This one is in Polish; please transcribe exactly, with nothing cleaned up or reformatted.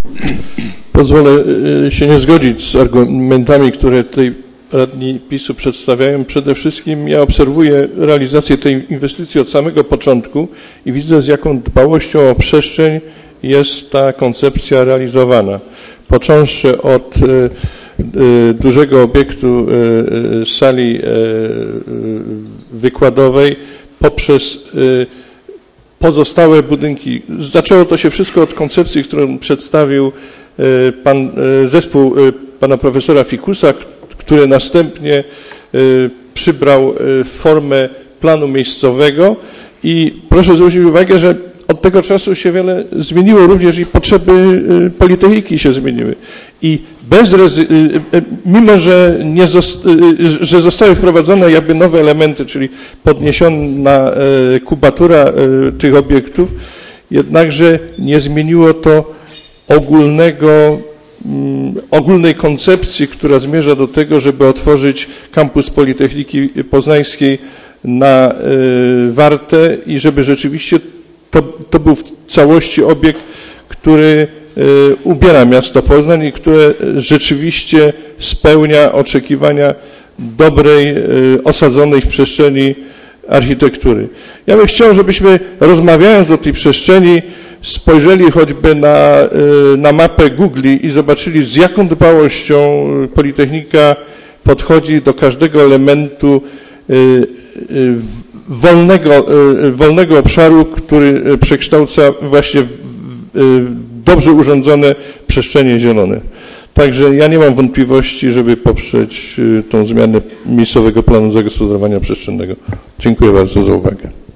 Pozwolę się nie zgodzić z argumentami, które tutaj radni PiS-u przedstawiają. Przede wszystkim ja obserwuję realizację tej inwestycji od samego początku i widzę, z jaką dbałością o przestrzeń jest ta koncepcja realizowana. Począwszy od dużego obiektu sali wykładowej poprzez pozostałe budynki. Zaczęło to się wszystko od koncepcji, którą przedstawił pan, zespół pana profesora Fikusa, który następnie przybrał formę planu miejscowego i proszę zwrócić uwagę, że od tego czasu się wiele zmieniło, również i potrzeby Politechniki się zmieniły. I bez mimo, że, nie zost że zostały wprowadzone jakby nowe elementy, czyli podniesiona kubatura tych obiektów, jednakże nie zmieniło to ogólnego, ogólnej koncepcji, która zmierza do tego, żeby otworzyć kampus Politechniki Poznańskiej na Wartę i żeby rzeczywiście to, to był w całości obiekt, który ubiera miasto Poznań i które rzeczywiście spełnia oczekiwania dobrej, osadzonej w przestrzeni architektury. Ja bym chciał, żebyśmy rozmawiając o tej przestrzeni spojrzeli choćby na, na mapę Google i zobaczyli, z jaką dbałością Politechnika podchodzi do każdego elementu wolnego, wolnego obszaru, który przekształca właśnie w dobrze urządzone przestrzenie zielone. Także ja nie mam wątpliwości, żeby poprzeć tą zmianę miejscowego planu zagospodarowania przestrzennego. Dziękuję bardzo za uwagę.